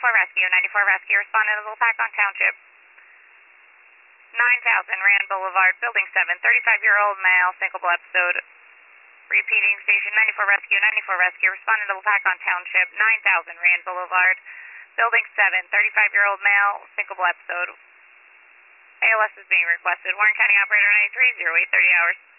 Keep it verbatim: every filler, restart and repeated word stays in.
ninety-four Rescue, ninety-four Rescue, responding to the attack on Township. nine thousand Rand Boulevard, Building seven, thirty-five-year-old male, syncopal episode. Repeating, Station ninety-four Rescue, ninety-four Rescue, responding to the attack on Township. nine thousand Rand Boulevard, Building seven, thirty-five-year-old male, syncopal episode. A L S is being requested. Warren County Operator ninety-three, zero eight thirty hours.